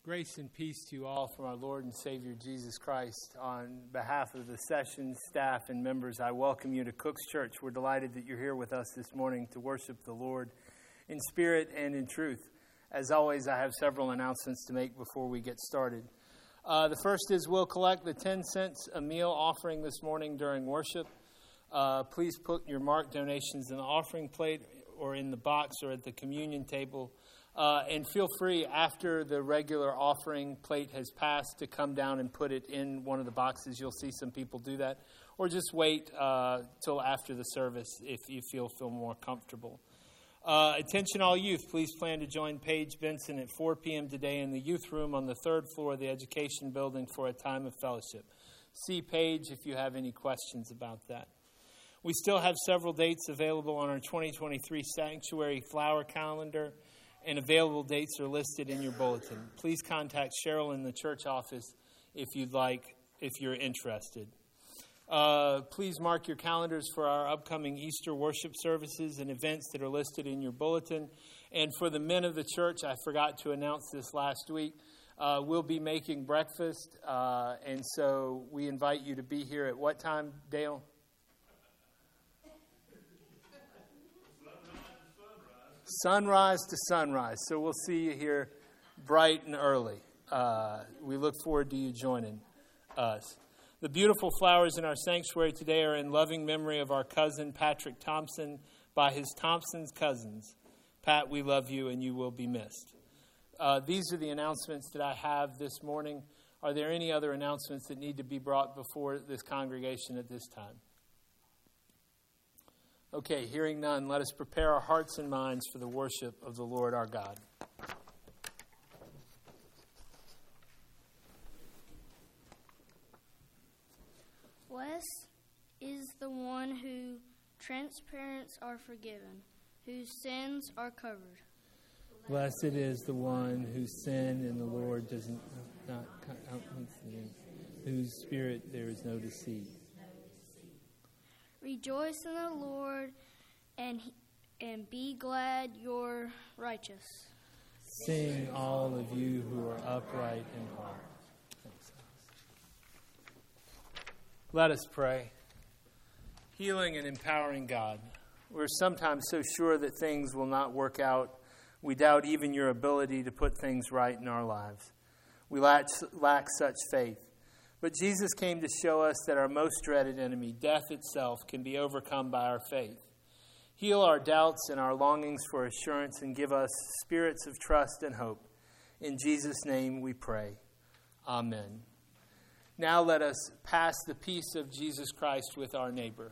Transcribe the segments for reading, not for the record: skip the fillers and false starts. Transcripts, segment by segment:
Grace and peace to you all from our Lord and Savior Jesus Christ. On behalf of the session staff and members, I welcome you to Cook's Church. We're delighted that you're here with us this morning to worship the Lord in spirit and in truth. As always, I have several announcements to make before we get started. The first is we'll collect the 10 cents a meal offering this morning during worship. Please put your marked donations in the offering plate or in the box or at the communion table. And feel free, after the regular offering plate has passed, to come down and put it in one of the boxes. You'll see some people do that. Or just wait till after the service if you feel more comfortable. Attention all youth, please plan to join Paige Benson at 4 p.m. today in the youth room on the third floor of the education building for a time of fellowship. See Paige if you have any questions about that. We still have several dates available on our 2023 Sanctuary Flower Calendar, and available dates are listed in your bulletin. Please contact Cheryl in the church office if you're interested. Please mark your calendars for our upcoming Easter worship services and events that are listed in your bulletin. And for the men of the church, I forgot to announce this last week, we'll be making breakfast. And so we invite you to be here at what time, Dale? Sunrise to sunrise. So we'll see you here bright and early. We look forward to you joining us. The beautiful flowers in our sanctuary today are in loving memory of our cousin, Patrick Thompson, by his Thompson's cousins. Pat, we love you and you will be missed. These are the announcements that I have this morning. Are there any other announcements that need to be brought before this congregation at this time? Okay, hearing none, let us prepare our hearts and minds for the worship of the Lord our God. Blessed is the one whose transgressions are forgiven, whose sins are covered. Blessed is the one whose sin in the Lord does not countenance, whose spirit there is no deceit. Rejoice in the Lord and be glad you're righteous. Sing, all of you who are upright in heart. Thanks. Let us pray. Healing and empowering God. We're sometimes so sure that things will not work out. We doubt even your ability to put things right in our lives. We lack such faith. But Jesus came to show us that our most dreaded enemy, death itself, can be overcome by our faith. Heal our doubts and our longings for assurance and give us spirits of trust and hope. In Jesus' name we pray. Amen. Now let us pass the peace of Jesus Christ with our neighbor.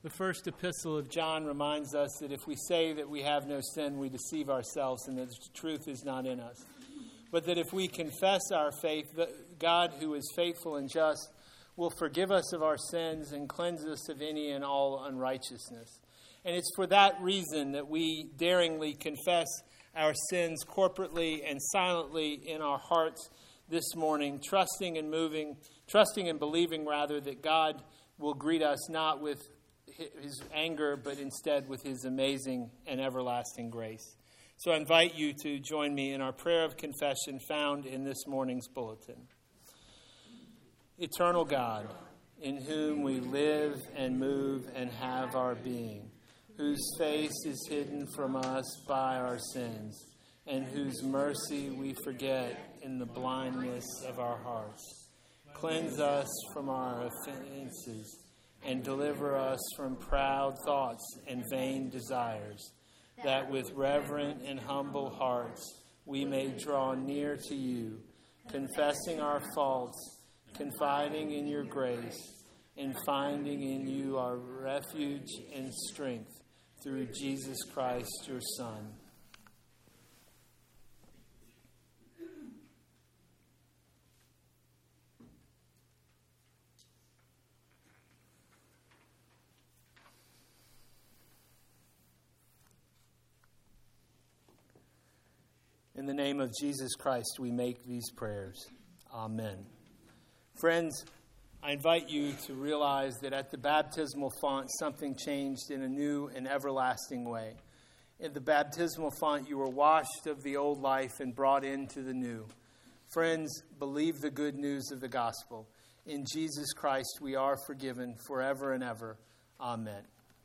The first epistle of John reminds us that if we say that we have no sin, we deceive ourselves and that the truth is not in us. But that if we confess our faith, God, who is faithful and just, will forgive us of our sins and cleanse us of any and all unrighteousness. And it's for that reason that we daringly confess our sins corporately and silently in our hearts this morning, trusting and believing that God will greet us not with his anger, but instead with his amazing and everlasting grace. So I invite you to join me in our prayer of confession found in this morning's bulletin. Eternal God, in whom we live and move and have our being, whose face is hidden from us by our sins, and whose mercy we forget in the blindness of our hearts. Cleanse us from our offenses, and deliver us from proud thoughts and vain desires, that with reverent and humble hearts we may draw near to you, confessing our faults, confiding in your grace, and finding in you our refuge and strength through Jesus Christ, your Son. In the name of Jesus Christ, we make these prayers. Amen. Friends, I invite you to realize that at the baptismal font, something changed in a new and everlasting way. In the baptismal font, you were washed of the old life and brought into the new. Friends, believe the good news of the gospel. In Jesus Christ, we are forgiven forever and ever. Amen.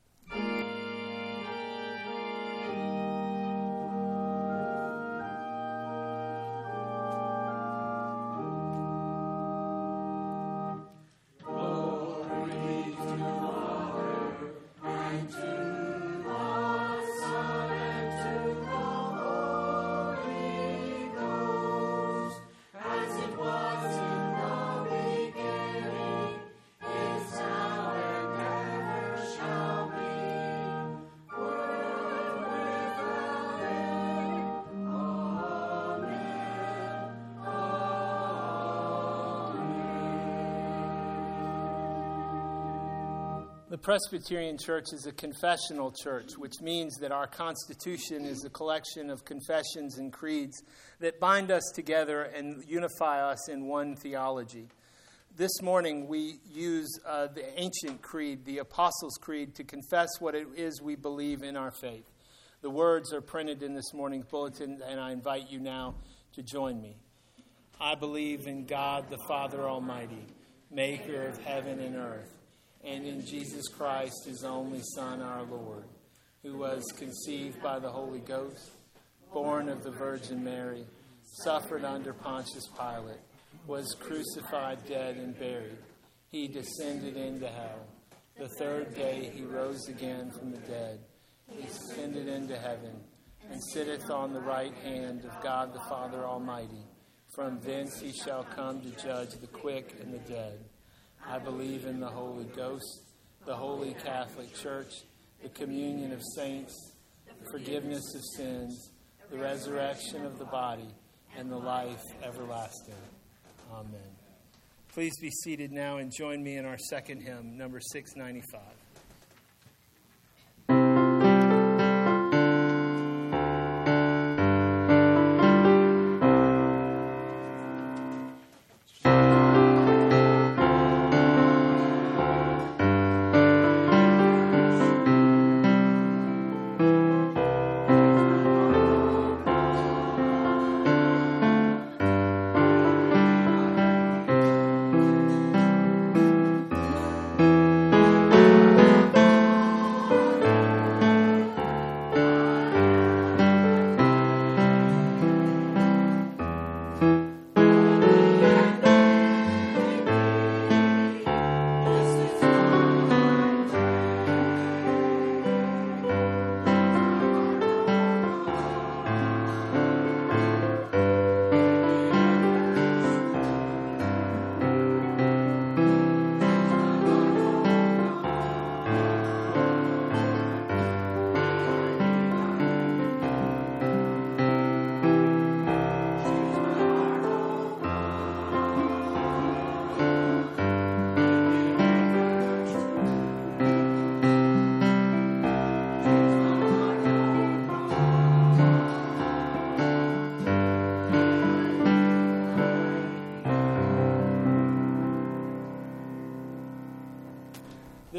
The Presbyterian Church is a confessional church, which means that our Constitution is a collection of confessions and creeds that bind us together and unify us in one theology. This morning, we use the ancient creed, the Apostles' Creed, to confess what it is we believe in our faith. The words are printed in this morning's bulletin, and I invite you now to join me. I believe in God, the Father Almighty, maker of heaven and earth, and in Jesus Christ, his only Son, our Lord, who was conceived by the Holy Ghost, born of the Virgin Mary, suffered under Pontius Pilate, was crucified, dead, and buried. He descended into hell. The third day he rose again from the dead. He ascended into heaven, and sitteth on the right hand of God the Father Almighty. From thence he shall come to judge the quick and the dead. I believe in the Holy Ghost, the Holy Catholic Church, the communion of saints, the forgiveness of sins, the resurrection of the body, and the life everlasting. Amen. Please be seated now and join me in our second hymn, number 695.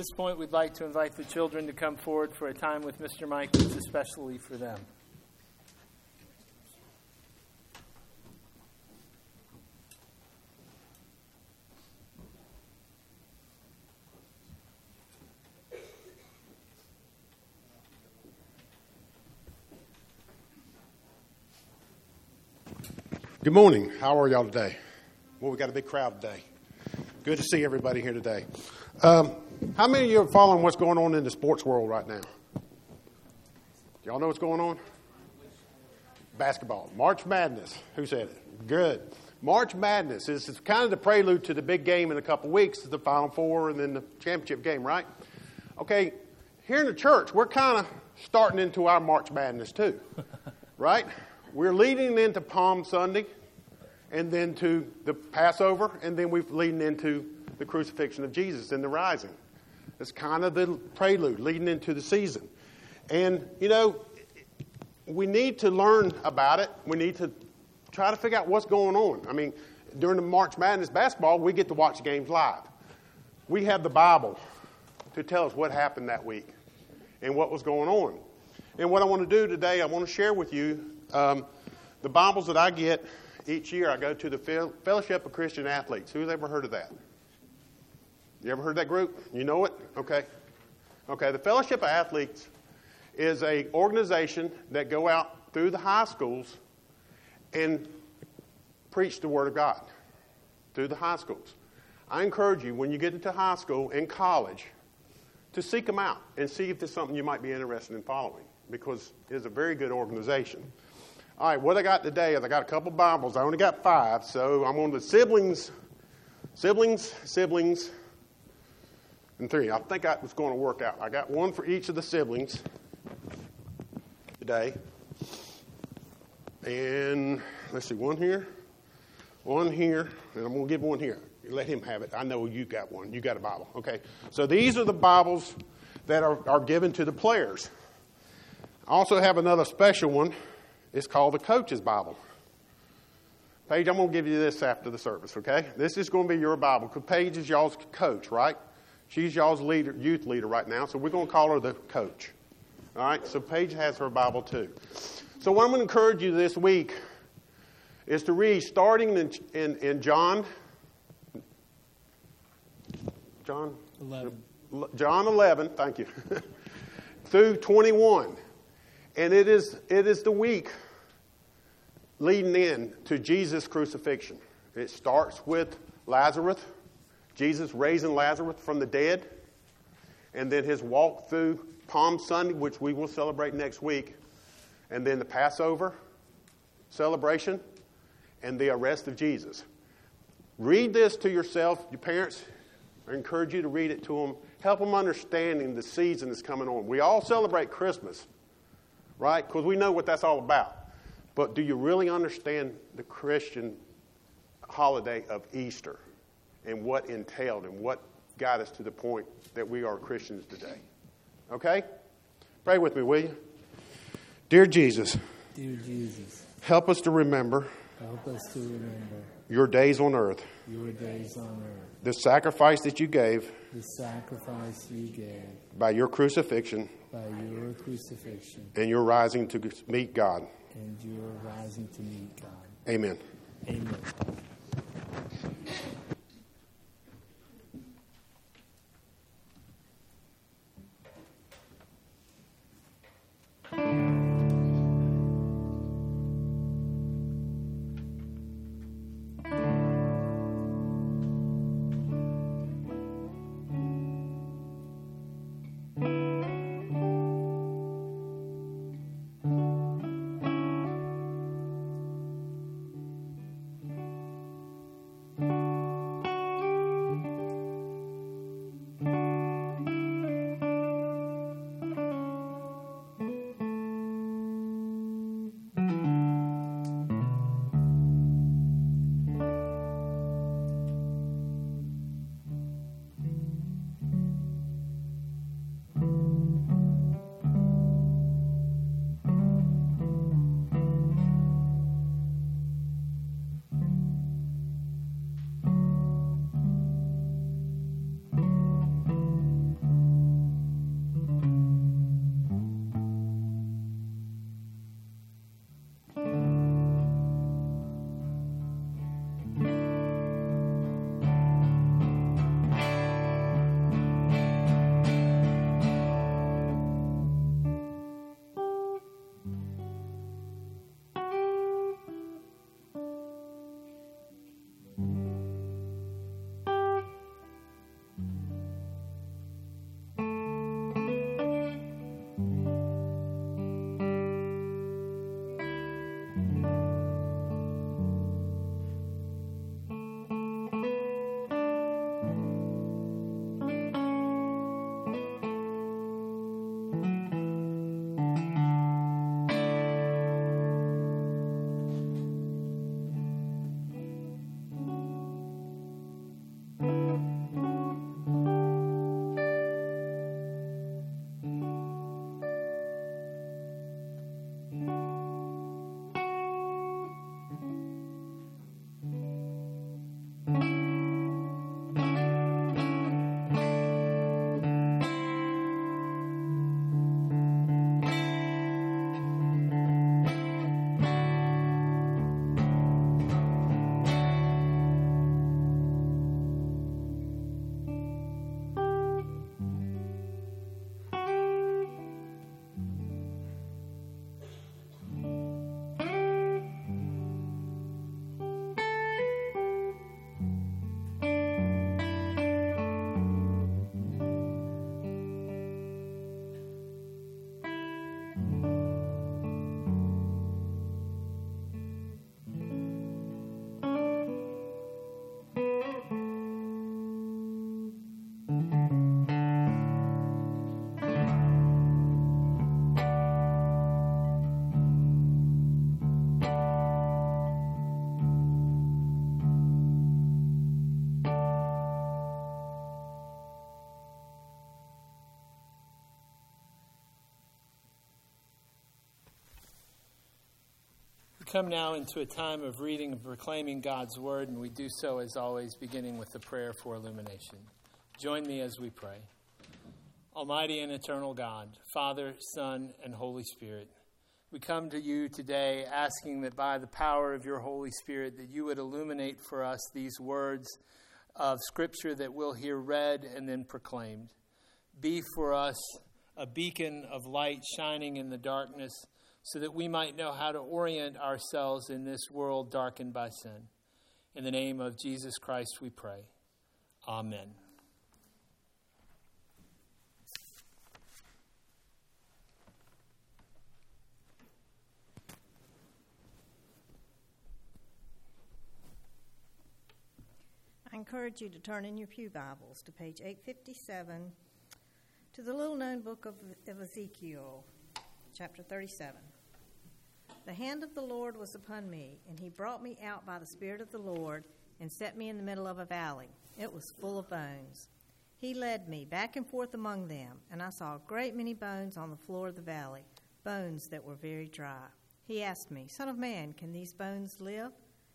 this point, we'd like to invite the children to come forward for a time with Mr. Mike that's especially for them. Good morning. How are y'all today? Well, we got a big crowd today. Good to see everybody here today. How many of you are following what's going on in the sports world right now? Y'all know what's going on? Basketball. March Madness. Who said it? Good. March Madness is kind of the prelude to the big game in a couple weeks, the Final Four and then the championship game, right? Okay, here in the church, we're kind of starting into our March Madness too, right? We're leading into Palm Sunday, and then to the Passover, and then we're leading into the crucifixion of Jesus and the rising. It's kind of the prelude leading into the season. And, you know, we need to learn about it. We need to try to figure out what's going on. I mean, during the March Madness basketball, we get to watch games live. We have the Bible to tell us what happened that week and what was going on. And what I want to do today, I want to share with you the Bibles that I get each year. I go to the Fellowship of Christian Athletes. Who's ever heard of that? You ever heard that group? You know it? Okay. Okay, the Fellowship of Athletes is an organization that go out through the high schools and preach the Word of God through the high schools. I encourage you, when you get into high school and college, to seek them out and see if there's something you might be interested in following, because it's a very good organization. All right, what I got today is I got a couple Bibles. I only got 5, so I'm on the siblings, and 3. I think that was going to work out. I got one for each of the siblings today. And let's see, one here, and I'm going to give one here. Let him have it. I know you got one. You got a Bible. Okay, so these are the Bibles that are given to the players. I also have another special one. It's called the Coach's Bible. Paige, I'm going to give you this after the service, okay? This is going to be your Bible, because Paige is y'all's coach, right? She's y'all's leader, youth leader right now, so we're going to call her the coach. All right, so Paige has her Bible too. So what I'm going to encourage you this week is to read, starting in John 11, thank you, through 21. And it is the week leading in to Jesus' crucifixion. It starts with Lazarus, Jesus raising Lazarus from the dead, and then his walk through Palm Sunday, which we will celebrate next week, and then the Passover celebration, and the arrest of Jesus. Read this to yourself. Your parents, I encourage you to read it to them. Help them understanding the season that's coming on. We all celebrate Christmas, right? Because we know what that's all about. But do you really understand the Christian holiday of Easter and what entailed and what got us to the point that we are Christians today? Okay? Pray with me, will you? Dear Jesus, help us to remember your days on earth, the sacrifice that you gave by your crucifixion, and your rising to meet God. Amen. Amen. come now into a time of reading and proclaiming God's word, and we do so, as always, beginning with the prayer for illumination. Join me as we pray. Almighty and eternal God, Father, Son, and Holy Spirit, we come to you today asking that by the power of your Holy Spirit that you would illuminate for us these words of Scripture that we'll hear read and then proclaimed. Be for us a beacon of light shining in the darkness so that we might know how to orient ourselves in this world darkened by sin. In the name of Jesus Christ we pray. Amen. I encourage you to turn in your pew Bibles to page 857 to the little-known book of Ezekiel, chapter 37. The hand of the Lord was upon me, and he brought me out by the Spirit of the Lord and set me in the middle of a valley. It was full of bones. He led me back and forth among them, and I saw a great many bones on the floor of the valley, bones that were very dry. He asked me, Son of man, can these bones live?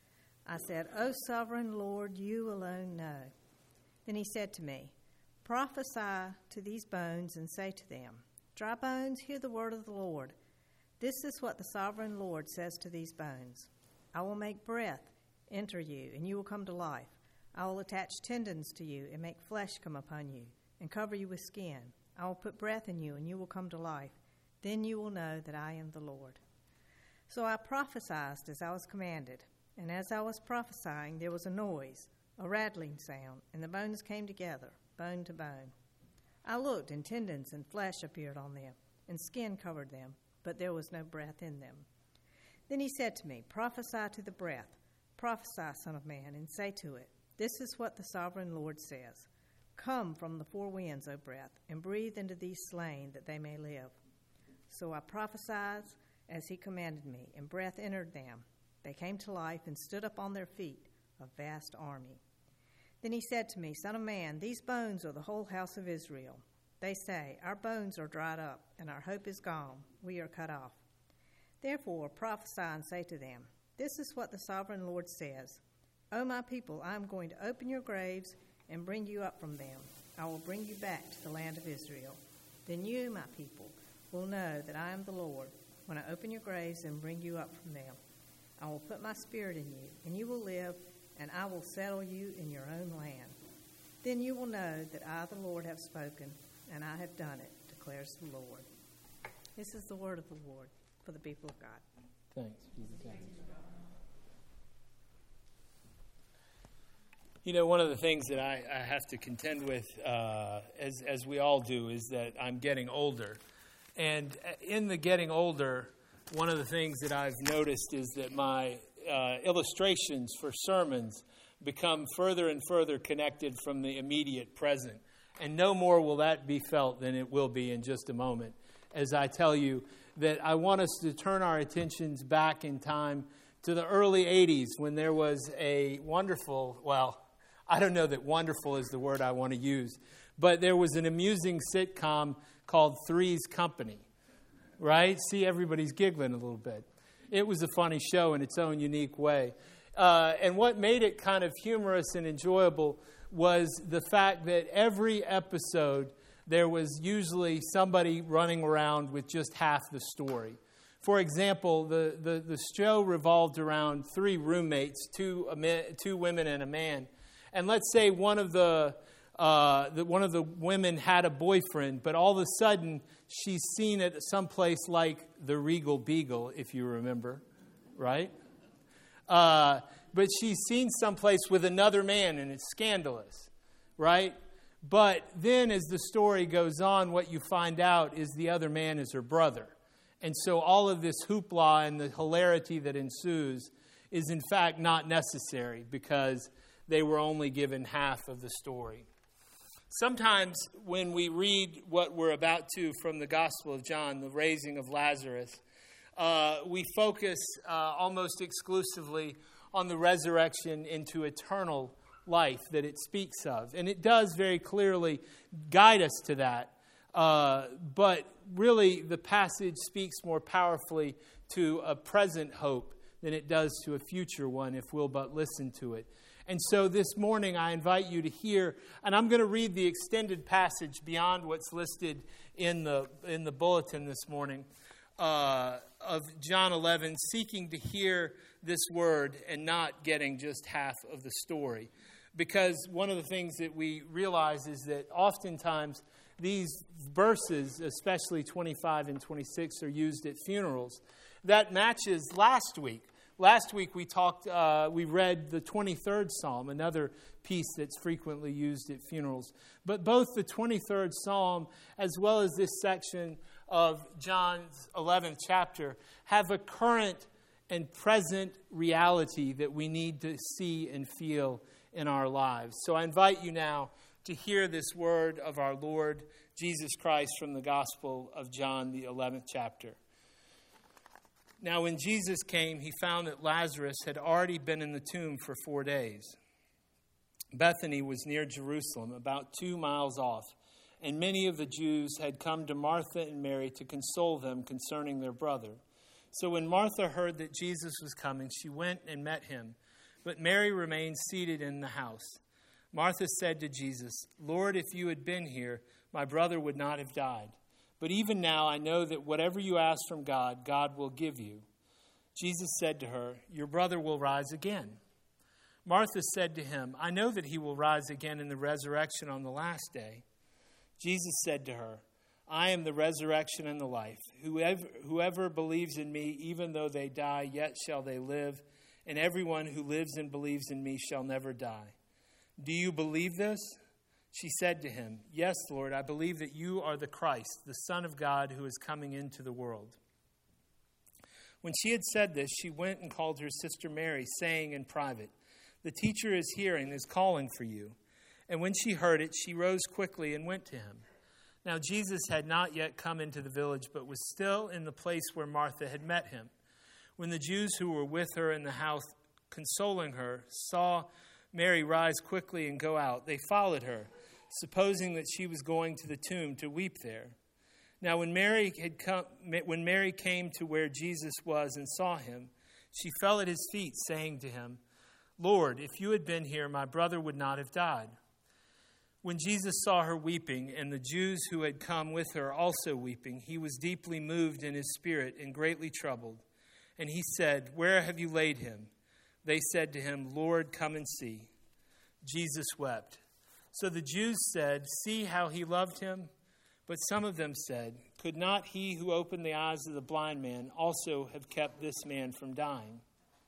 I said, O sovereign Lord, you alone know. Then he said to me, Prophesy to these bones and say to them, Dry bones, hear the word of the Lord. This is what the sovereign Lord says to these bones. I will make breath enter you, and you will come to life. I will attach tendons to you and make flesh come upon you and cover you with skin. I will put breath in you, and you will come to life. Then you will know that I am the Lord. So I prophesied as I was commanded. And as I was prophesying, there was a noise, a rattling sound, and the bones came together, bone to bone. I looked, and tendons and flesh appeared on them, and skin covered them, but there was no breath in them. Then he said to me, Prophesy to the breath. Prophesy, Son of man, and say to it, This is what the sovereign Lord says. Come from the four winds, O breath, and breathe into these slain, that they may live. So I prophesied as he commanded me, and breath entered them. They came to life and stood up on their feet, a vast army. Then he said to me, Son of man, these bones are the whole house of Israel. They say, Our bones are dried up, and our hope is gone. We are cut off. Therefore prophesy and say to them, This is what the sovereign Lord says. O my people, I am going to open your graves and bring you up from them. I will bring you back to the land of Israel. Then you, my people, will know that I am the Lord, when I open your graves and bring you up from them. I will put my spirit in you, and you will live, and I will settle you in your own land. Then you will know that I, the Lord, have spoken, and I have done it, declares the Lord. This is the word of the Lord for the people of God. Thanks, Jesus. You know, one of the things that I have to contend with, as we all do, is that I'm getting older. And in the getting older, one of the things that I've noticed is that my illustrations for sermons become further and further connected from the immediate present. And no more will that be felt than it will be in just a moment, as I tell you that I want us to turn our attentions back in time to the early 80s when there was a wonderful, well, I don't know that wonderful is the word I want to use, but there was an amusing sitcom called Three's Company. Right? See, everybody's giggling a little bit. It was a funny show in its own unique way. And what made it kind of humorous and enjoyable was the fact that every episode there was usually somebody running around with just half the story. For example, the show revolved around three roommates, two women and a man. And let's say one of the women had a boyfriend, but all of a sudden she's seen at some place like the Regal Beagle, if you remember, right? But she's seen someplace with another man, and it's scandalous, right? But then as the story goes on, what you find out is the other man is her brother. And so all of this hoopla and the hilarity that ensues is in fact not necessary because they were only given half of the story. Sometimes when we read what we're about to from the Gospel of John, the raising of Lazarus, we focus almost exclusively on the resurrection into eternal life that it speaks of. And it does very clearly guide us to that. But really, the passage speaks more powerfully to a present hope than it does to a future one if we'll but listen to it. And so this morning I invite you to hear, and I'm going to read the extended passage beyond what's listed in the bulletin this morning of John 11, seeking to hear this word and not getting just half of the story. Because one of the things that we realize is that oftentimes these verses, especially 25 and 26, are used at funerals. That matches last week. Last week we read the 23rd Psalm, another piece that's frequently used at funerals. But both the 23rd Psalm as well as this section of John's 11th chapter have a current and present reality that we need to see and feel in our lives. So I invite you now to hear this word of our Lord Jesus Christ from the Gospel of John, the 11th chapter. Now, when Jesus came, he found that Lazarus had already been in the tomb for 4 days. Bethany was near Jerusalem, about 2 miles off, and many of the Jews had come to Martha and Mary to console them concerning their brother. So when Martha heard that Jesus was coming, she went and met him, but Mary remained seated in the house. Martha said to Jesus, "Lord, if you had been here, my brother would not have died. But even now I know that whatever you ask from God, God will give you." Jesus said to her, "Your brother will rise again." Martha said to him, "I know that he will rise again in the resurrection on the last day." Jesus said to her, "I am the resurrection and the life. Whoever believes in me, even though they die, yet shall they live. And everyone who lives and believes in me shall never die. Do you believe this?" She said to him, "Yes, Lord, I believe that you are the Christ, the Son of God who is coming into the world." When she had said this, she went and called her sister Mary, saying in private, "The teacher is here and is calling for you." And when she heard it, she rose quickly and went to him. Now Jesus had not yet come into the village, but was still in the place where Martha had met him. When the Jews who were with her in the house, consoling her, saw Mary rise quickly and go out, they followed her, supposing that she was going to the tomb to weep there. Now when Mary came to where Jesus was and saw him, she fell at his feet, saying to him, "Lord, if you had been here, my brother would not have died." When Jesus saw her weeping, and the Jews who had come with her also weeping, he was deeply moved in his spirit and greatly troubled. And he said, "Where have you laid him?" They said to him, "Lord, come and see." Jesus wept. So the Jews said, "See how he loved him?" But some of them said, "Could not he who opened the eyes of the blind man also have kept this man from dying?"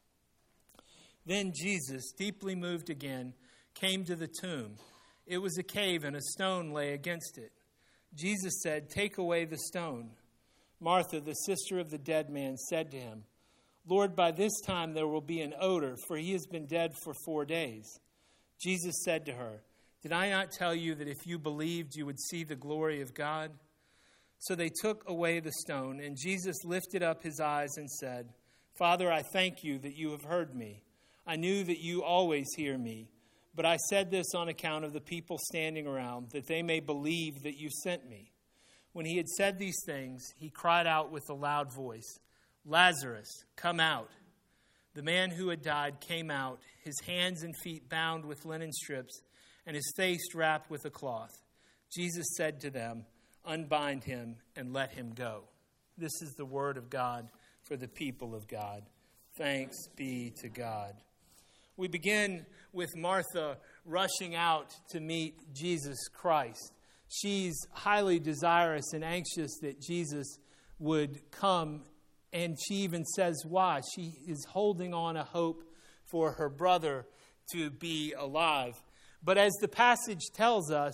Then Jesus, deeply moved again, came to the tomb. It was a cave, and a stone lay against it. Jesus said, "Take away the stone." Martha, the sister of the dead man, said to him, "Lord, by this time there will be an odor, for he has been dead for 4 days." Jesus said to her, "Did I not tell you that if you believed, you would see the glory of God?" So they took away the stone, and Jesus lifted up his eyes and said, "Father, I thank you that you have heard me. I knew that you always hear me, but I said this on account of the people standing around, that they may believe that you sent me." When he had said these things, he cried out with a loud voice, "Lazarus, come out." The man who had died came out, his hands and feet bound with linen strips, and his face wrapped with a cloth. Jesus said to them, "Unbind him and let him go." This is the word of God for the people of God. Thanks be to God. We begin with Martha rushing out to meet Jesus Christ. She's highly desirous and anxious that Jesus would come, and she even says why. She is holding on a hope for her brother to be alive. But as the passage tells us,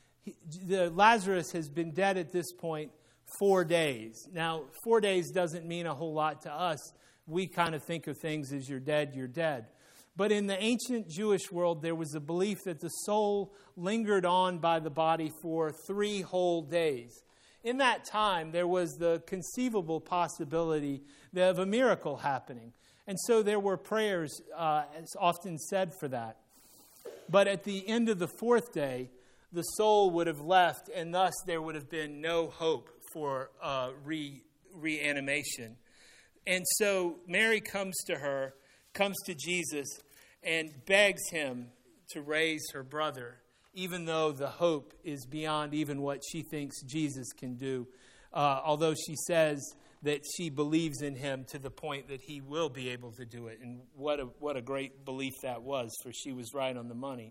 Lazarus has been dead at this point 4 days. Now, 4 days doesn't mean a whole lot to us. We kind of think of things as you're dead, you're dead. But in the ancient Jewish world, there was a belief that the soul lingered on by the body for 3 whole days. In that time, there was the conceivable possibility of a miracle happening. And so there were prayers often said for that. But at the end of the 4th day, the soul would have left, and thus there would have been no hope for reanimation. And so Mary comes to Jesus, and begs him to raise her brother, even though the hope is beyond even what she thinks Jesus can do. Although she says that she believes in him to the point that he will be able to do it. And what a great belief that was, for she was right on the money.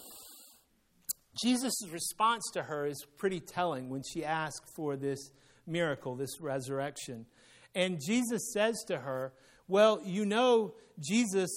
Jesus' response to her is pretty telling when she asked for this miracle, this resurrection. And Jesus says to her, well, you know, Jesus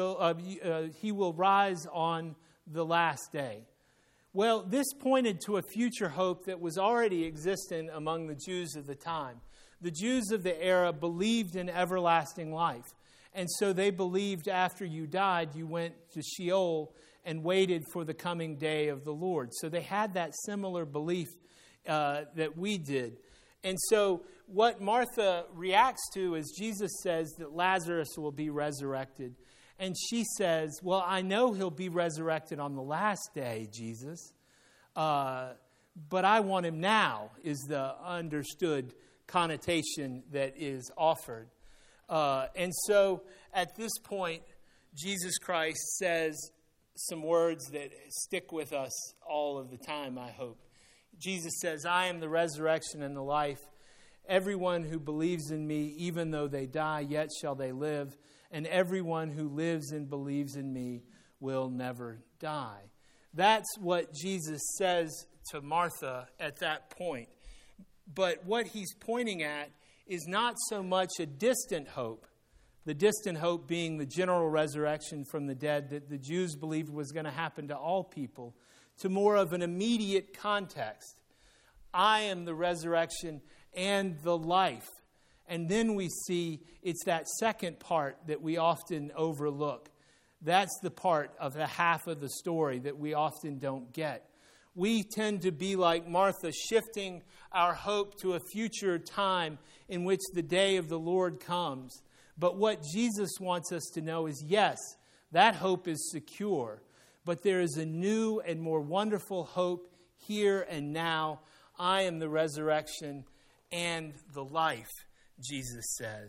he will rise on the last day. Well, this pointed to a future hope that was already existent among the Jews of the time. The Jews of the era believed in everlasting life. And so they believed after you died, you went to Sheol and waited for the coming day of the Lord. So they had that similar belief that we did. And so what Martha reacts to is Jesus says that Lazarus will be resurrected. And she says, well, I know he'll be resurrected on the last day, Jesus. But I want him now, is the understood connotation that is offered. And so at this point, Jesus Christ says some words that stick with us all of the time, I hope. Jesus says, I am the resurrection and the life. Everyone who believes in me, even though they die, yet shall they live. And everyone who lives and believes in me will never die. That's what Jesus says to Martha at that point. But what he's pointing at is not so much a distant hope, the distant hope being the general resurrection from the dead that the Jews believed was going to happen to all people, to more of an immediate context. I am the resurrection and the life. And then we see it's that second part that we often overlook. That's the part of the half of the story that we often don't get. We tend to be like Martha, shifting our hope to a future time in which the day of the Lord comes. But what Jesus wants us to know is, yes, that hope is secure. But there is a new and more wonderful hope here and now. I am the resurrection and the life, Jesus says.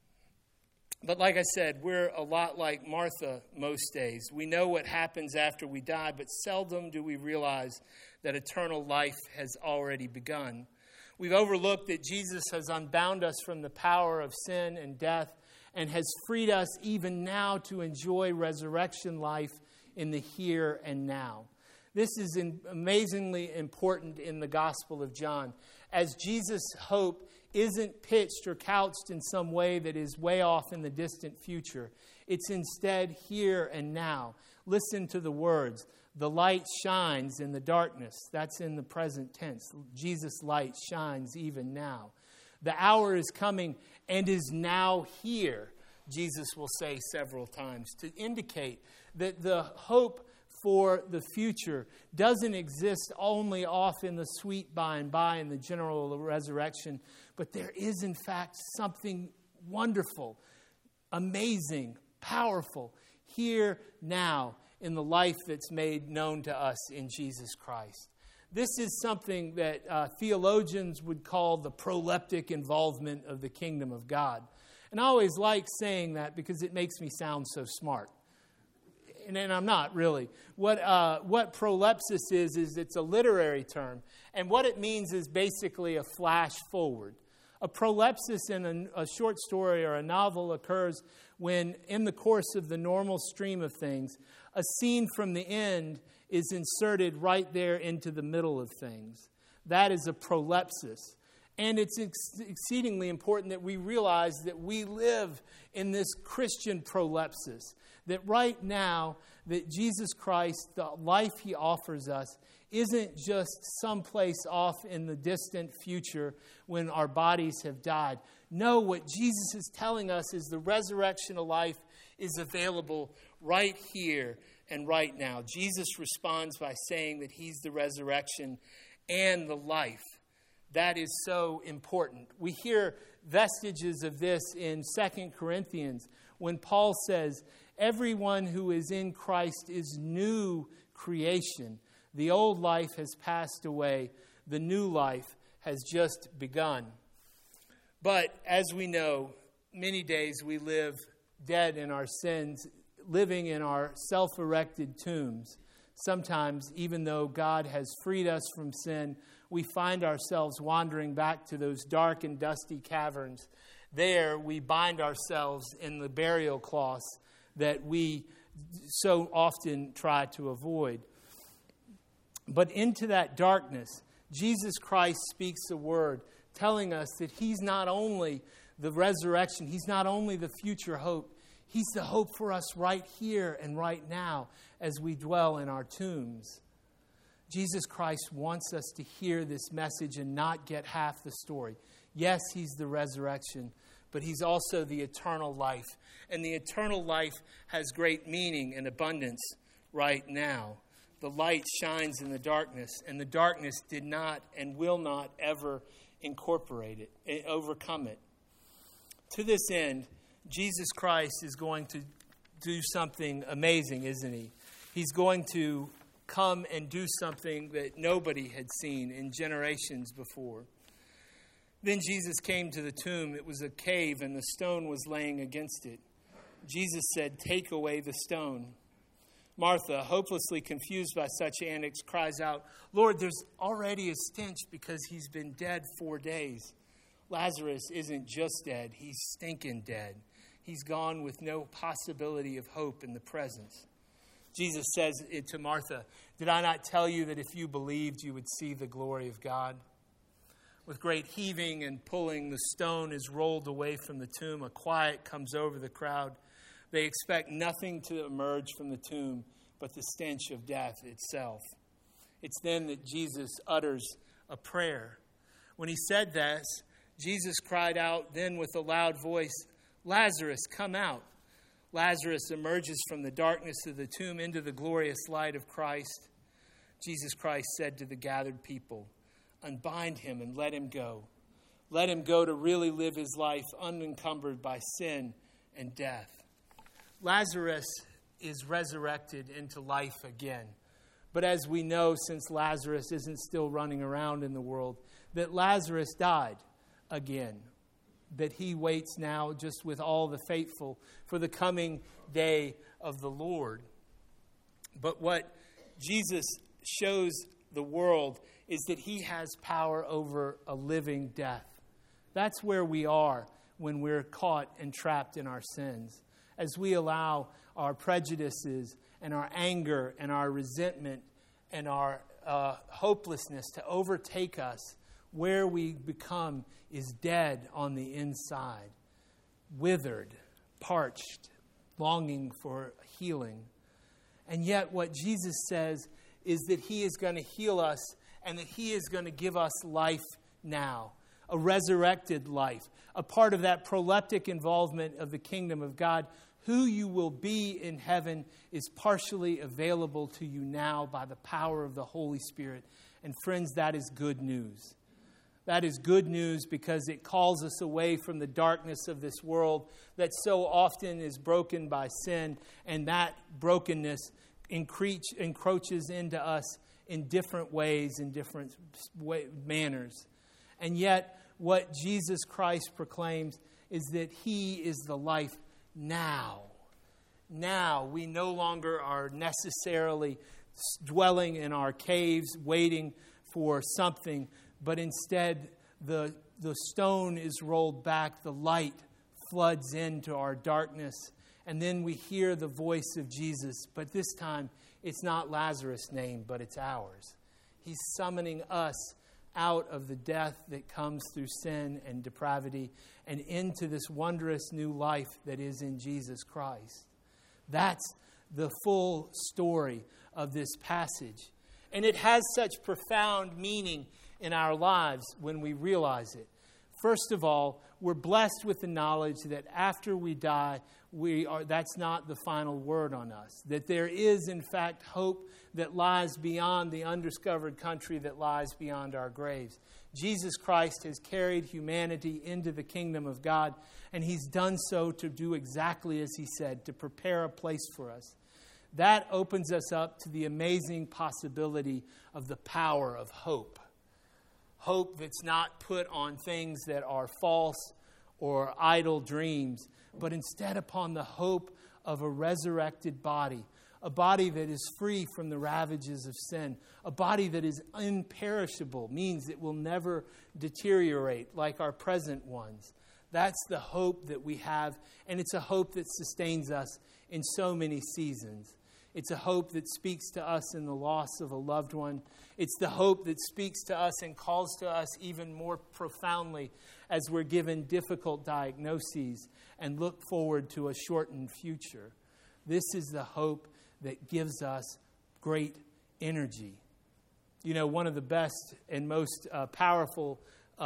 But like I said, we're a lot like Martha most days. We know what happens after we die, but seldom do we realize that eternal life has already begun. We've overlooked that Jesus has unbound us from the power of sin and death and has freed us even now to enjoy resurrection life in the here and now. This is amazingly important in the Gospel of John, as Jesus' hope isn't pitched or couched in some way that is way off in the distant future. It's instead here and now. Listen to the words. The light shines in the darkness. That's in the present tense. Jesus' light shines even now. The hour is coming and is now here, Jesus will say several times, to indicate that the hope for the future doesn't exist only off in the sweet by and by in the general resurrection, but there is in fact something wonderful, amazing, powerful here now in the life that's made known to us in Jesus Christ. This is something that theologians would call the proleptic involvement of the kingdom of God. And I always like saying that because it makes me sound so smart. And I'm not really. What prolepsis is it's a literary term. And what it means is basically a flash forward. A prolepsis in a short story or a novel occurs when, in the course of the normal stream of things, a scene from the end is inserted right there into the middle of things. That is a prolepsis. And it's exceedingly important that we realize that we live in this Christian prolepsis. That right now, that Jesus Christ, the life he offers us, isn't just someplace off in the distant future when our bodies have died. No, what Jesus is telling us is the resurrection of life is available right here and right now. Jesus responds by saying that he's the resurrection and the life. That is so important. We hear vestiges of this in 2 Corinthians when Paul says, everyone who is in Christ is new creation. The old life has passed away. The new life has just begun. But as we know, many days we live dead in our sins, living in our self-erected tombs. Sometimes, even though God has freed us from sin, we find ourselves wandering back to those dark and dusty caverns. There, we bind ourselves in the burial cloths that we so often try to avoid. But into that darkness, Jesus Christ speaks a word, telling us that He's not only the resurrection, He's not only the future hope, He's the hope for us right here and right now as we dwell in our tombs. Jesus Christ wants us to hear this message and not get half the story. Yes, He's the resurrection, but He's also the eternal life. And the eternal life has great meaning and abundance right now. The light shines in the darkness, and the darkness did not and will not ever incorporate it, overcome it. To this end, Jesus Christ is going to do something amazing, isn't He? He's going to come and do something that nobody had seen in generations before. Then Jesus came to the tomb. It was a cave, and the stone was laying against it. Jesus said, "Take away the stone." Martha, hopelessly confused by such antics, cries out, "Lord, there's already a stench because he's been dead 4 days." Lazarus isn't just dead, he's stinking dead. He's gone with no possibility of hope in the presence. Jesus says to Martha, "Did I not tell you that if you believed, you would see the glory of God?" With great heaving and pulling, the stone is rolled away from the tomb. A quiet comes over the crowd. They expect nothing to emerge from the tomb but the stench of death itself. It's then that Jesus utters a prayer. When He said this, Jesus cried out then with a loud voice, "Lazarus, come out." Lazarus emerges from the darkness of the tomb into the glorious light of Christ. Jesus Christ said to the gathered people, "Unbind him and let him go. Let him go to really live his life unencumbered by sin and death." Lazarus is resurrected into life again. But as we know, since Lazarus isn't still running around in the world, that Lazarus died again. That he waits now just with all the faithful for the coming day of the Lord. But what Jesus shows the world is that He has power over a living death. That's where we are when we're caught and trapped in our sins. As we allow our prejudices and our anger and our resentment and our hopelessness to overtake us, where we become is dead on the inside, withered, parched, longing for healing. And yet what Jesus says is that He is going to heal us and that He is going to give us life now, a resurrected life, a part of that proleptic involvement of the kingdom of God. Who you will be in heaven is partially available to you now by the power of the Holy Spirit. And friends, that is good news. That is good news because it calls us away from the darkness of this world that so often is broken by sin, and that brokenness encroaches into us in different ways, in different manners. And yet, what Jesus Christ proclaims is that He is the life now. Now, we no longer are necessarily dwelling in our caves, waiting for something, but instead the stone is rolled back, the light floods into our darkness, and then we hear the voice of Jesus. But this time, it's not Lazarus' name, but it's ours. He's summoning us out of the death that comes through sin and depravity and into this wondrous new life that is in Jesus Christ. That's the full story of this passage. And it has such profound meaning in our lives when we realize it. First of all, we're blessed with the knowledge that after we die, that's not the final word on us. That there is, in fact, hope that lies beyond the undiscovered country that lies beyond our graves. Jesus Christ has carried humanity into the kingdom of God, and He's done so to do exactly as He said, to prepare a place for us. That opens us up to the amazing possibility of the power of hope. Hope that's not put on things that are false or idle dreams, but instead upon the hope of a resurrected body, a body that is free from the ravages of sin, a body that is imperishable, means it will never deteriorate like our present ones. That's the hope that we have, and it's a hope that sustains us in so many seasons. It's a hope that speaks to us in the loss of a loved one. It's the hope that speaks to us and calls to us even more profoundly as we're given difficult diagnoses and look forward to a shortened future. This is the hope that gives us great energy. You know, one of the best and most powerful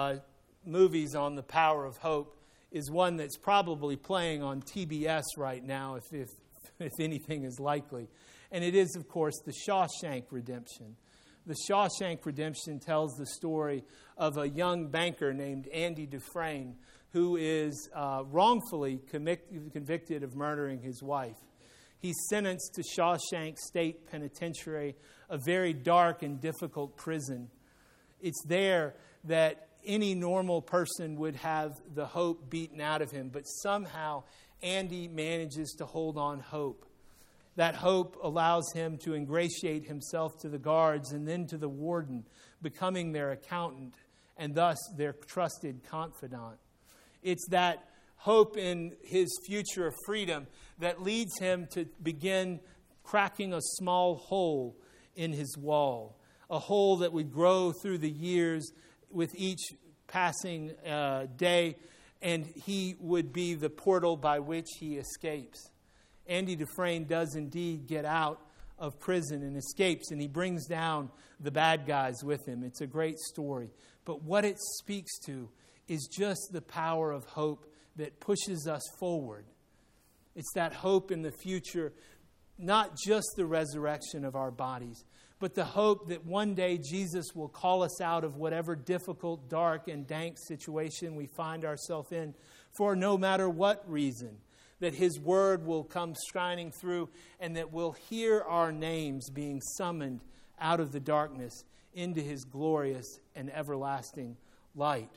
movies on the power of hope is one that's probably playing on TBS right now, if anything is likely. And it is, of course, The Shawshank Redemption. The Shawshank Redemption tells the story of a young banker named Andy Dufresne who is wrongfully convicted of murdering his wife. He's sentenced to Shawshank State Penitentiary, a very dark and difficult prison. It's there that any normal person would have the hope beaten out of him, but somehow Andy manages to hold on hope. That hope allows him to ingratiate himself to the guards and then to the warden, becoming their accountant and thus their trusted confidant. It's that hope in his future of freedom that leads him to begin cracking a small hole in his wall, a hole that would grow through the years with each passing day, and he would be the portal by which he escapes. Andy Dufresne does indeed get out of prison and escapes, and he brings down the bad guys with him. It's a great story. But what it speaks to is just the power of hope that pushes us forward. It's that hope in the future, not just the resurrection of our bodies, but the hope that one day Jesus will call us out of whatever difficult, dark, and dank situation we find ourselves in for no matter what reason, that His Word will come shining through and that we'll hear our names being summoned out of the darkness into His glorious and everlasting light.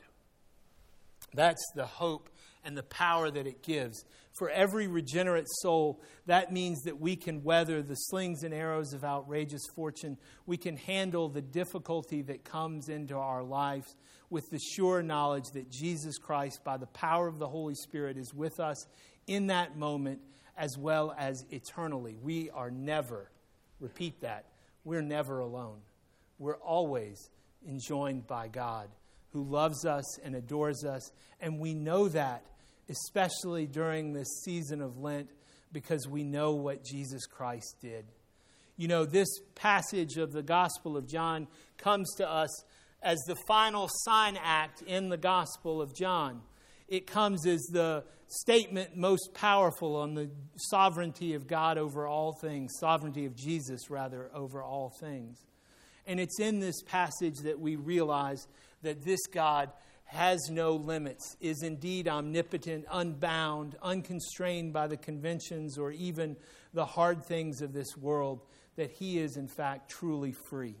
That's the hope and the power that it gives. For every regenerate soul, that means that we can weather the slings and arrows of outrageous fortune. We can handle the difficulty that comes into our lives with the sure knowledge that Jesus Christ, by the power of the Holy Spirit, is with us in that moment as well as eternally. We are never, repeat that, we're never alone. We're always enjoined by God, who loves us and adores us. And we know that, especially during this season of Lent, because we know what Jesus Christ did. You know, this passage of the Gospel of John comes to us as the final sign act in the Gospel of John. It comes as the statement most powerful on the sovereignty of God over all things, sovereignty of Jesus, rather, over all things. And it's in this passage that we realize that this God has no limits, is indeed omnipotent, unbound, unconstrained by the conventions or even the hard things of this world, that He is in fact truly free.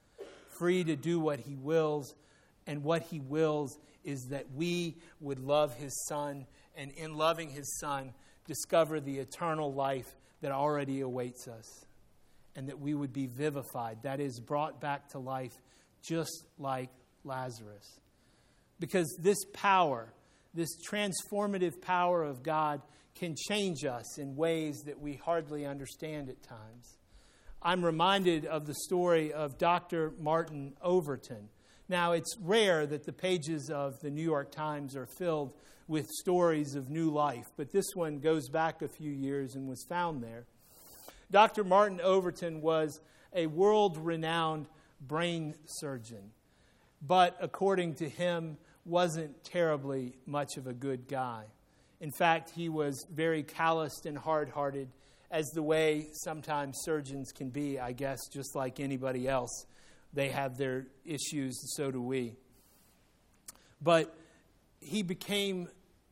Free to do what He wills, and what He wills is that we would love His Son, and in loving His Son, discover the eternal life that already awaits us, and that we would be vivified, that is, brought back to life just like Lazarus. Because this power, this transformative power of God, can change us in ways that we hardly understand at times. I'm reminded of the story of Dr. Martin Overton. Now, it's rare that the pages of the New York Times are filled with stories of new life, but this one goes back a few years and was found there. Dr. Martin Overton was a world-renowned brain surgeon, but according to him, wasn't terribly much of a good guy. In fact, he was very calloused and hard-hearted, as the way sometimes surgeons can be, I guess, just like anybody else. They have their issues, so do we. But he became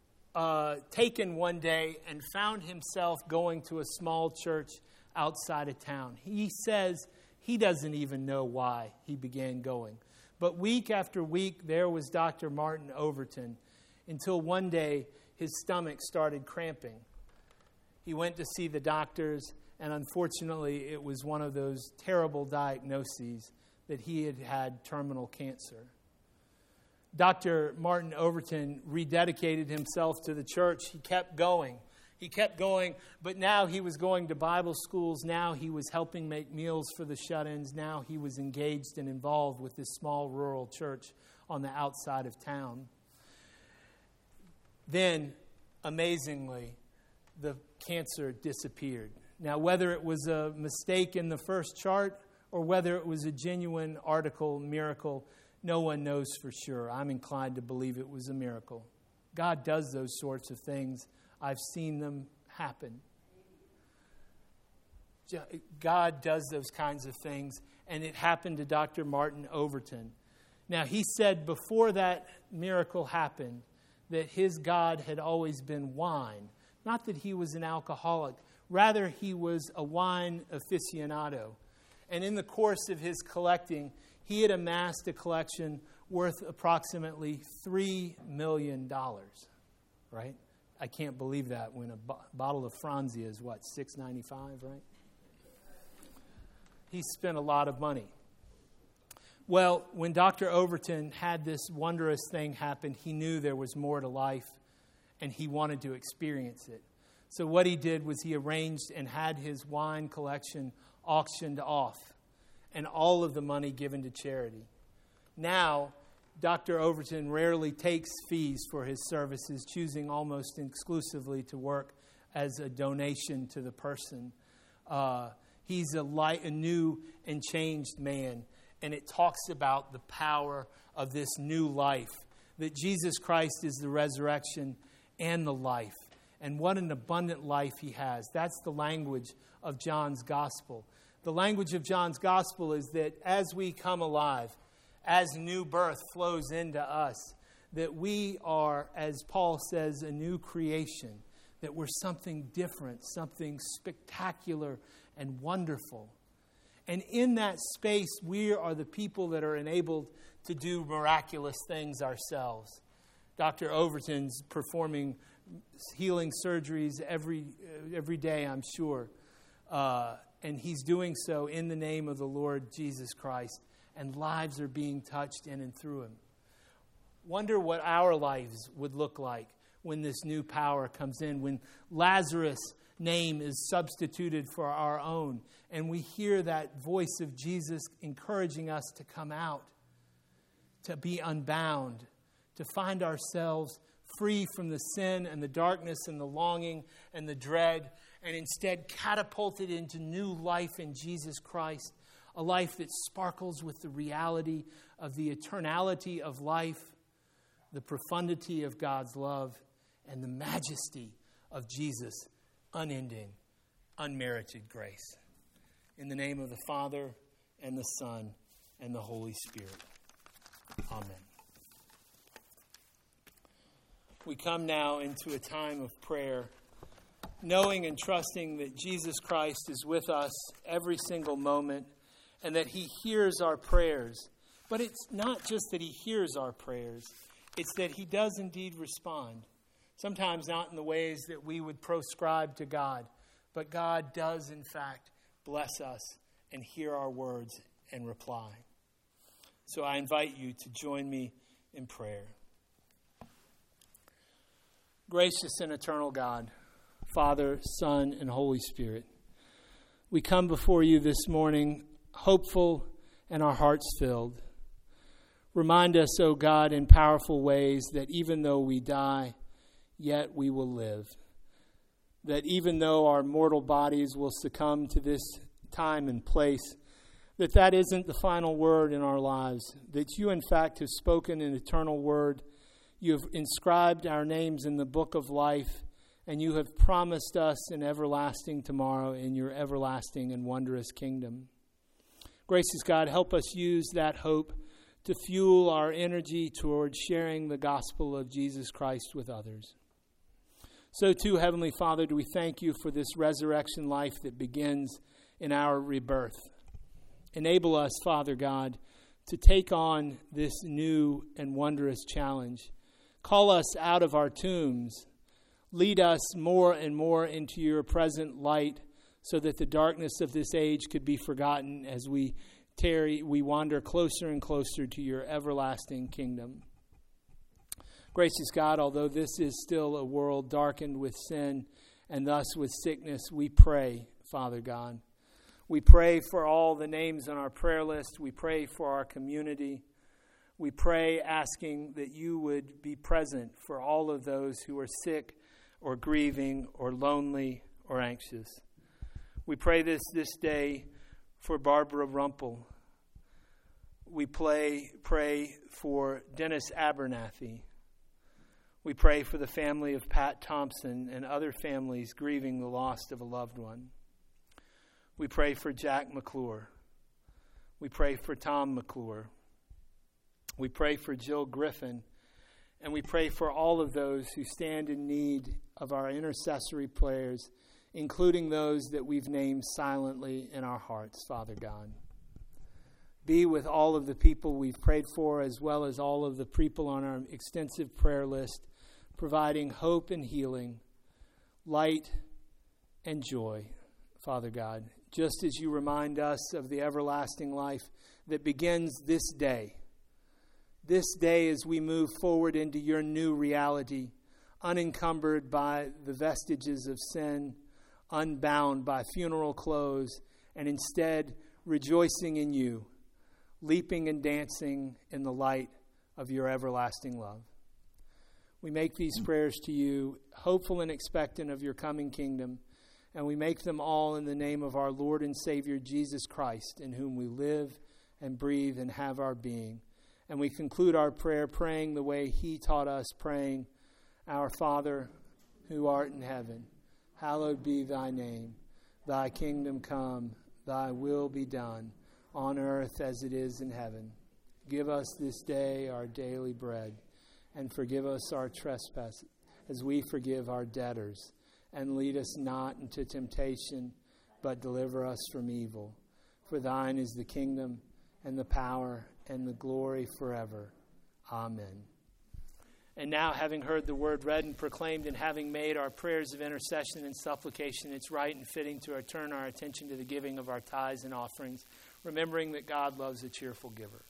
taken one day and found himself going to a small church outside of town. He says he doesn't even know why he began going. But week after week, there was Dr. Martin Overton until one day his stomach started cramping. He went to see the doctors, and unfortunately it was one of those terrible diagnoses that he had had terminal cancer. Dr. Martin Overton rededicated himself to the church. He kept going. But now he was going to Bible schools. Now he was helping make meals for the shut-ins. Now he was engaged and involved with this small rural church on the outside of town. Then, amazingly, the cancer disappeared. Now, whether it was a mistake in the first chart or whether it was a genuine miracle, no one knows for sure. I'm inclined to believe it was a miracle. God does those sorts of things. I've seen them happen. God does those kinds of things, and it happened to Dr. Martin Overton. Now, he said before that miracle happened that his God had always been wine. Not that he was an alcoholic. Rather, he was a wine aficionado. And in the course of his collecting, he had amassed a collection worth approximately $3 million, right? I can't believe that when a bottle of Franzia is, what, $6.95, right? He spent a lot of money. Well, when Dr. Overton had this wondrous thing happen, he knew there was more to life, and he wanted to experience it. So what he did was he arranged and had his wine collection auctioned off, and all of the money given to charity. Now, Dr. Overton rarely takes fees for his services, choosing almost exclusively to work as a donation to the person. He's a new and changed man, and it talks about the power of this new life, that Jesus Christ is the resurrection and the life, and what an abundant life he has. That's the language of John's gospel. The language of John's gospel is that as we come alive, as new birth flows into us, that we are, as Paul says, a new creation, that we're something different, something spectacular and wonderful. And in that space, we are the people that are enabled to do miraculous things ourselves. Dr. Overton's performing healing surgeries every day, I'm sure. And he's doing so in the name of the Lord Jesus Christ. And lives are being touched in and through him. Wonder what our lives would look like when this new power comes in, when Lazarus' name is substituted for our own, and we hear that voice of Jesus encouraging us to come out, to be unbound, to find ourselves free from the sin and the darkness and the longing and the dread, and instead catapulted into new life in Jesus Christ, a life that sparkles with the reality of the eternality of life, the profundity of God's love, and the majesty of Jesus' unending, unmerited grace. In the name of the Father, and the Son, and the Holy Spirit. Amen. We come now into a time of prayer, knowing and trusting that Jesus Christ is with us every single moment, and that he hears our prayers. But it's not just that he hears our prayers, it's that he does indeed respond. Sometimes not in the ways that we would proscribe to God, but God does in fact bless us and hear our words and reply. So I invite you to join me in prayer. Gracious and eternal God, Father, Son, and Holy Spirit, we come before you this morning hopeful and our hearts filled. Remind us, O God, in powerful ways that even though we die, yet we will live. That even though our mortal bodies will succumb to this time and place, that isn't the final word in our lives. That you, in fact, have spoken an eternal word. You have inscribed our names in the book of life, and you have promised us an everlasting tomorrow in your everlasting and wondrous kingdom. Gracious God, help us use that hope to fuel our energy towards sharing the gospel of Jesus Christ with others. So too, Heavenly Father, do we thank you for this resurrection life that begins in our rebirth. Enable us, Father God, to take on this new and wondrous challenge Call us out of our tombs. Lead us more and more into your present light, so that the darkness of this age could be forgotten as we wander closer and closer to your everlasting kingdom. Gracious God, although this is still a world darkened with sin and thus with sickness, we pray, Father God. We pray for all the names on our prayer list. We pray for our community. We pray asking that you would be present for all of those who are sick or grieving or lonely or anxious. We pray this day for Barbara Rumpel. We pray for Dennis Abernathy. We pray for the family of Pat Thompson and other families grieving the loss of a loved one. We pray for Jack McClure. We pray for Tom McClure. We pray for Jill Griffin. And we pray for all of those who stand in need of our intercessory prayers, including those that we've named silently in our hearts, Father God. Be with all of the people we've prayed for, as well as all of the people on our extensive prayer list, providing hope and healing, light and joy, Father God, just as you remind us of the everlasting life that begins this day. This day as we move forward into your new reality, unencumbered by the vestiges of sin, unbound by funeral clothes, and instead rejoicing in you, leaping and dancing in the light of your everlasting love. We make these prayers to you, hopeful and expectant of your coming kingdom, and we make them all in the name of our Lord and Savior, Jesus Christ, in whom we live and breathe and have our being. And we conclude our prayer praying the way he taught us, praying, Our Father, who art in heaven, hallowed be thy name. Thy kingdom come, thy will be done, on earth as it is in heaven. Give us this day our daily bread, and forgive us our trespasses, as we forgive our debtors. And lead us not into temptation, but deliver us from evil. For thine is the kingdom, and the power, and the glory forever. Amen. And now, having heard the word read and proclaimed, and having made our prayers of intercession and supplication, it's right and fitting to turn our attention to the giving of our tithes and offerings, remembering that God loves a cheerful giver.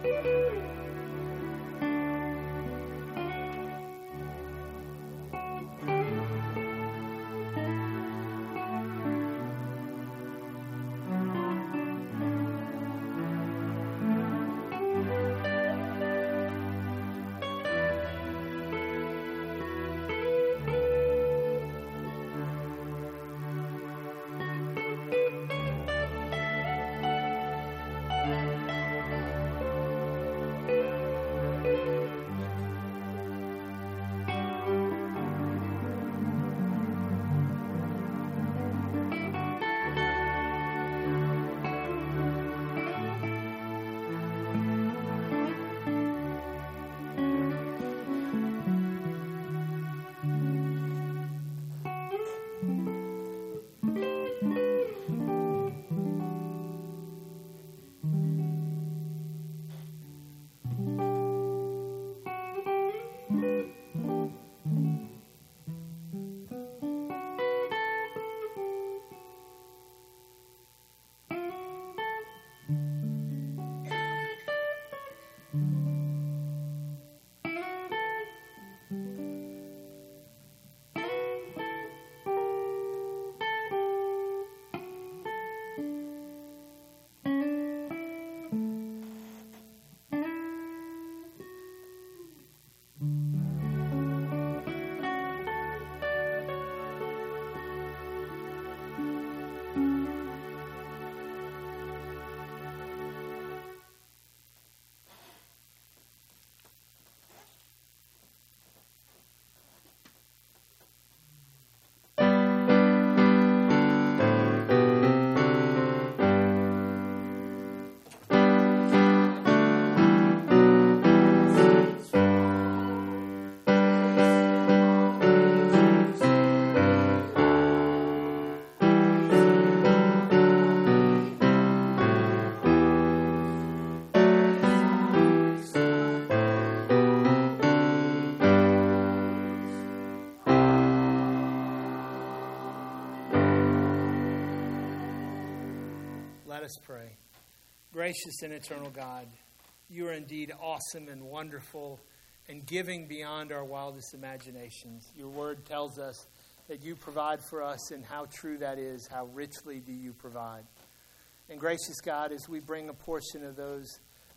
Let us pray. Gracious and eternal God, you are indeed awesome and wonderful and giving beyond our wildest imaginations. Your word tells us that you provide for us, and how true that is. How richly do you provide. And gracious God, as we bring a portion of those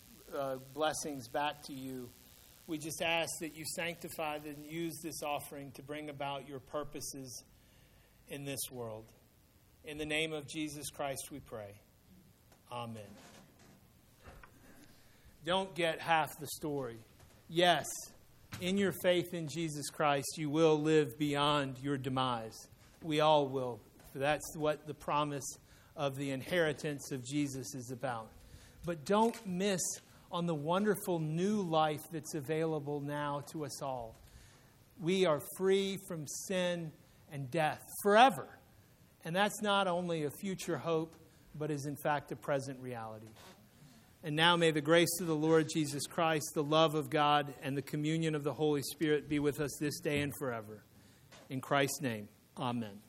blessings back to you, we just ask that you sanctify and use this offering to bring about your purposes in this world. In the name of Jesus Christ we pray. Amen. Don't get half the story. Yes, in your faith in Jesus Christ, you will live beyond your demise. We all will. That's what the promise of the inheritance of Jesus is about. But don't miss on the wonderful new life that's available now to us all. We are free from sin and death forever. And that's not only a future hope, but is in fact a present reality. And now may the grace of the Lord Jesus Christ, the love of God, and the communion of the Holy Spirit be with us this day and forever. In Christ's name, amen.